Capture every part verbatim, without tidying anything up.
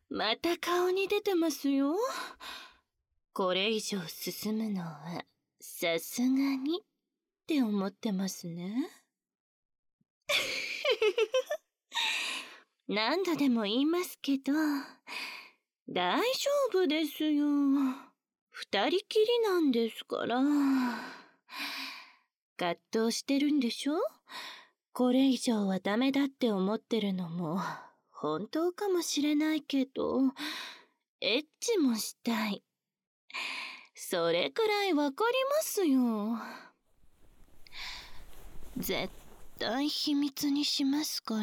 また顔に出てますよ。これ以上進むのはさすがにって思ってますね。何度でも言いますけど、大丈夫ですよ。二人きりなんですから。葛藤してるんでしょ？これ以上はダメだって思ってるのも本当かもしれないけど、エッチもしたい。それくらいわかりますよ。絶対秘密にしますから、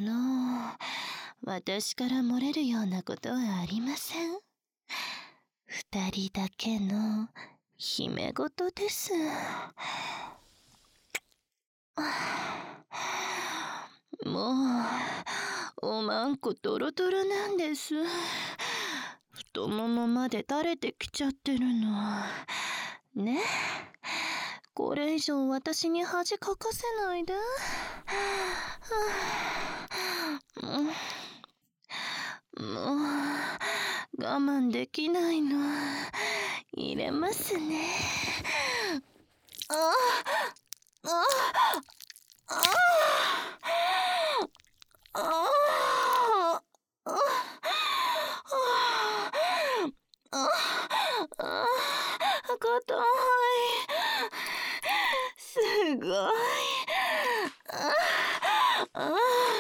私から漏れるようなことはありません。二人だけの秘め事です。もうおまんこトロトロなんです。太ももまで垂れてきちゃってるのね。これ以上私に恥かかせないで。もう我慢できないの。入れますね。あああああああ、硬い。すごい。ああ、あ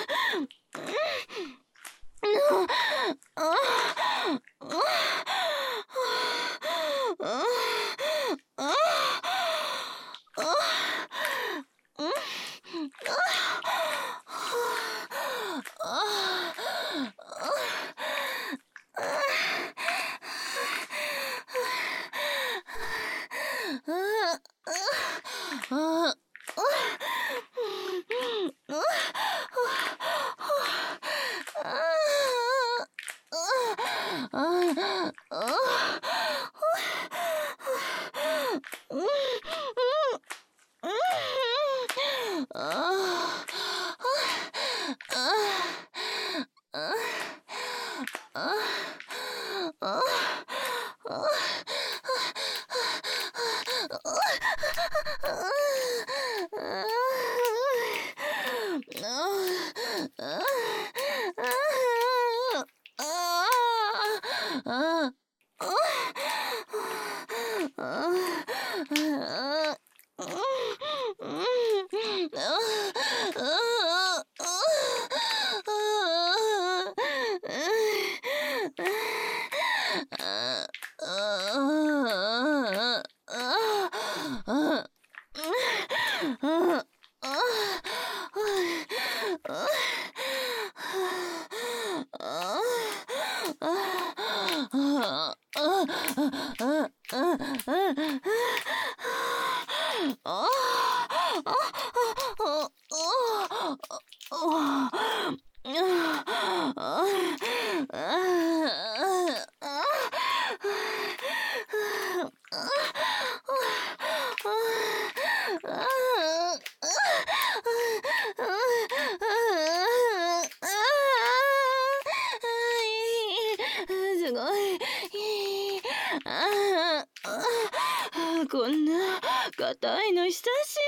こんな硬いの久し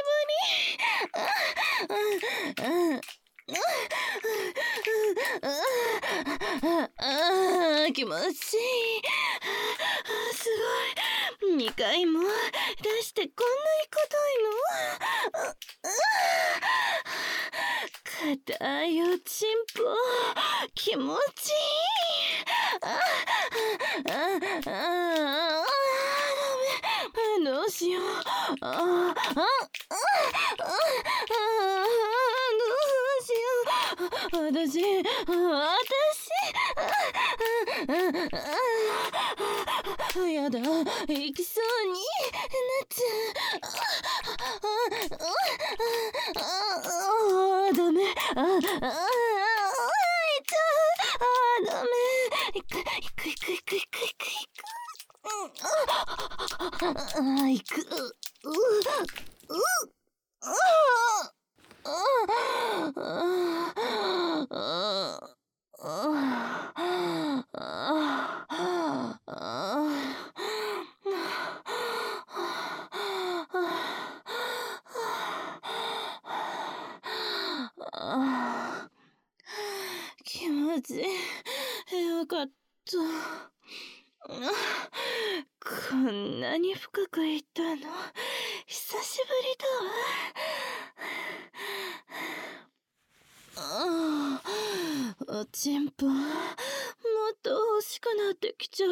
ぶり。ああ、気持ちいい。すごい。にかいも出してこんなに硬いの？硬いおちんぽ気持ちいい。あああああどうしよう。あああああどうしよう。私私やだ、行きそうになっちゃう。ああダメ。あああダメ。行く行く行く行く行く行く。ああ行く。ううああああああ気持ちよかった。こんなに深くいったの久しぶりだわ。ああ、おちんぽもっと欲しくなってきちゃった。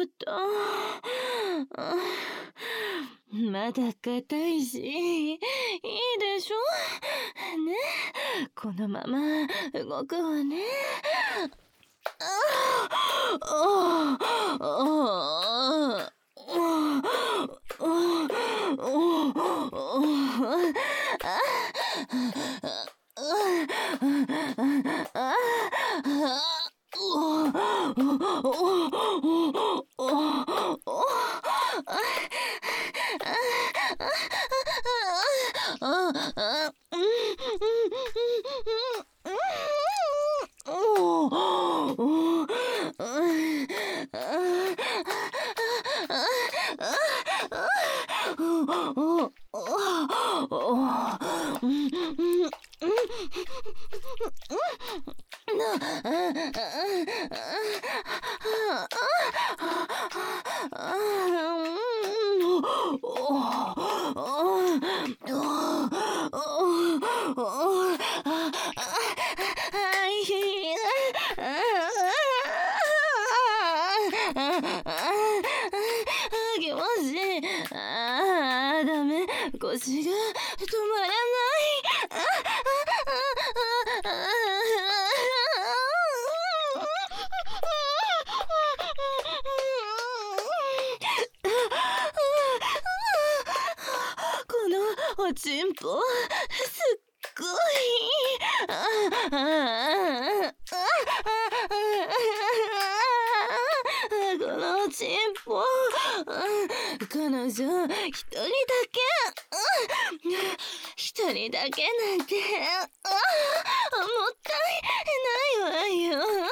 まだ硬いしいいでしょね。このまま動くわね。ああああ気持ちいい。ああ、ダメ。腰が止まらない。このおちんぽ、すっごい。このおちんぽ、彼女一人だけ、一人だけなんて、もったいないわよ。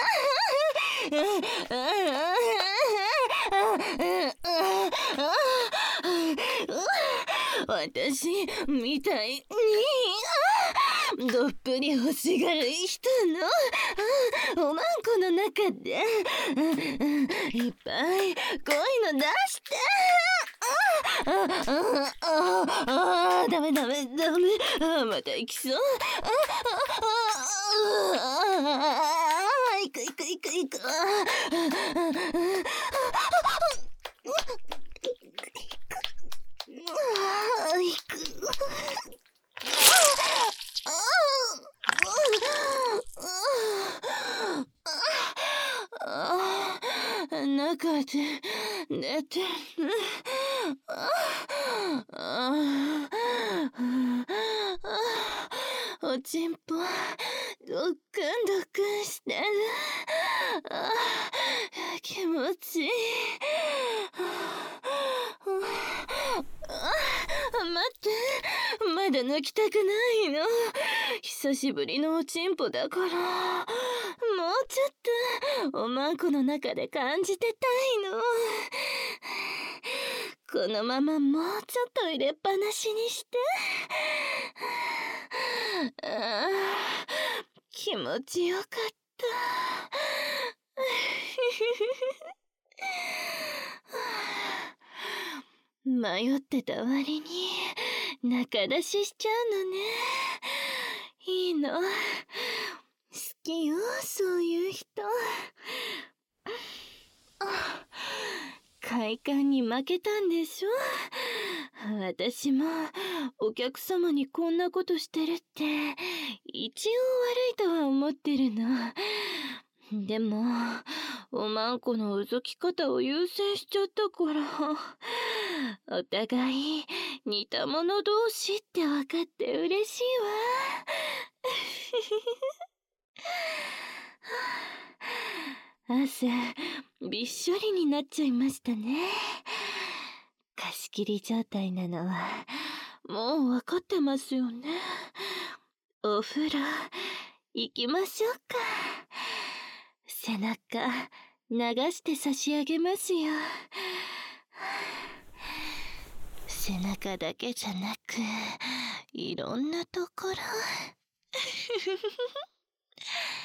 私みたいにどっぷり欲しがる人のおまんこの中でいっぱいこういうの出して。あああああダメダメダメ。あまた行きそう。あああ行く行く行く行く。中で寝てる。おちんぽどっくんどっくんしてる。気持ちいい。待って、まだ抜きたくないの。久しぶりのおちんぽだから、もうちょっとおまんこの中で感じてたいの。このままもうちょっと入れっぱなしにして。ああ、気持ちよかった。迷ってた割に中出ししちゃうのね。いいの。好きよ、そういう人。快感に負けたんでしょ。私もお客様にこんなことしてるって一応悪いとは思ってるの。でもおまんこのうずき方を優先しちゃったからお互い似た者同士って分かって嬉しいわ。汗びっしょりになっちゃいましたね。貸し切り状態なのはもう分かってますよね。お風呂行きましょうか。背中流して差し上げますよ。背中だけじゃなくいろんなところ